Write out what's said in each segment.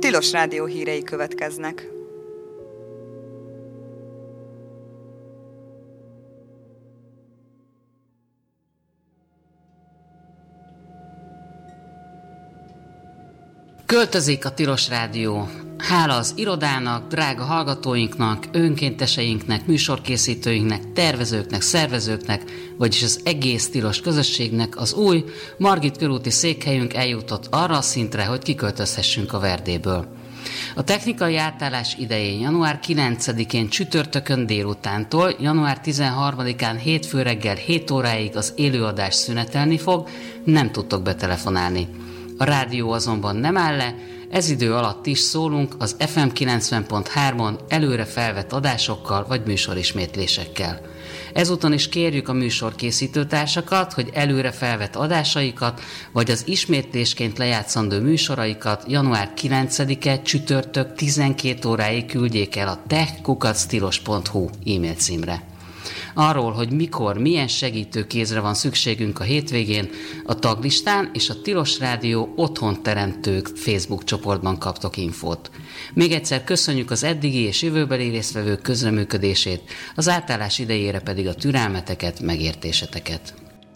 Tilos Rádió hírei következnek. Költözik a Tilos Rádió. Hála az irodának, drága hallgatóinknak, önkénteseinknek, műsorkészítőinknek, tervezőknek, szervezőknek, vagyis az egész tilos közösségnek az új Margit körúti székhelyünk eljutott arra a szintre, hogy kiköltözhessünk a Verdéből. A technikai átállás idején január 9-én csütörtökön délutántól január 13-án hétfő reggel 7 óráig az élőadás szünetelni fog, nem tudtok betelefonálni. A rádió azonban nem áll le, ez idő alatt is szólunk az FM 90.3-on előre felvett adásokkal vagy műsorismétlésekkel. Ezúton is kérjük a műsorkészítő társakat, hogy előre felvett adásaikat vagy az ismétlésként lejátszandó műsoraikat január 9-e csütörtök 12 óráig küldjék el a tech@tilos.hu e-mail címre. Arról, hogy mikor, milyen segítőkézre van szükségünk a hétvégén, a taglistán és a Tilos Rádió Otthon Teremtők Facebook csoportban kaptok infót. Még egyszer köszönjük az eddigi és jövőbeli résztvevők közreműködését, az átállás idejére pedig a türelmeteket, megértéseteket.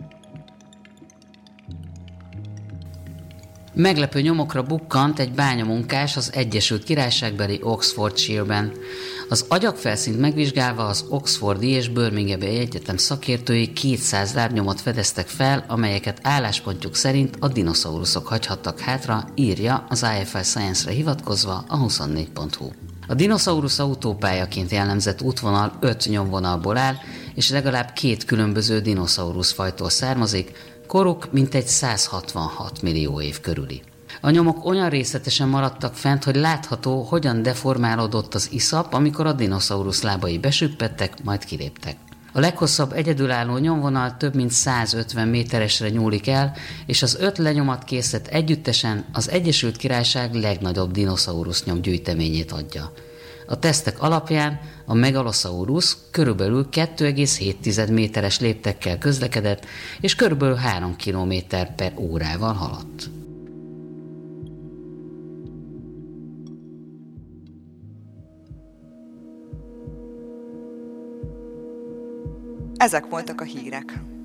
Meglepő nyomokra bukkant egy bányamunkás az Egyesült Királyságbeli Oxfordshire-ben. Az agyagfelszínt megvizsgálva az Oxfordi és Birminghami Egyetem szakértői 200 lábnyomot fedeztek fel, amelyeket álláspontjuk szerint a dinoszauruszok hagyhattak hátra, írja az IFL Science-re hivatkozva a 24.hu. A dinoszaurusz autópályaként jellemzett útvonal 5 nyomvonalból áll, és legalább 2 különböző dinoszaurusz fajtól származik, koruk mintegy 166 millió év körüli. A nyomok olyan részletesen maradtak fent, hogy látható, hogyan deformálódott az iszap, amikor a dinoszaurusz lábai besüppettek, majd kiléptek. A leghosszabb egyedülálló nyomvonal több mint 150 méteresre nyúlik el, és az 5 lenyomatkészlet együttesen az Egyesült Királyság legnagyobb dinoszaurusz nyomgyűjteményét adja. A tesztek alapján a Megalosaurus körülbelül 2,7 méteres léptekkel közlekedett, és körülbelül 3 km per órával haladt. Ezek voltak a hírek.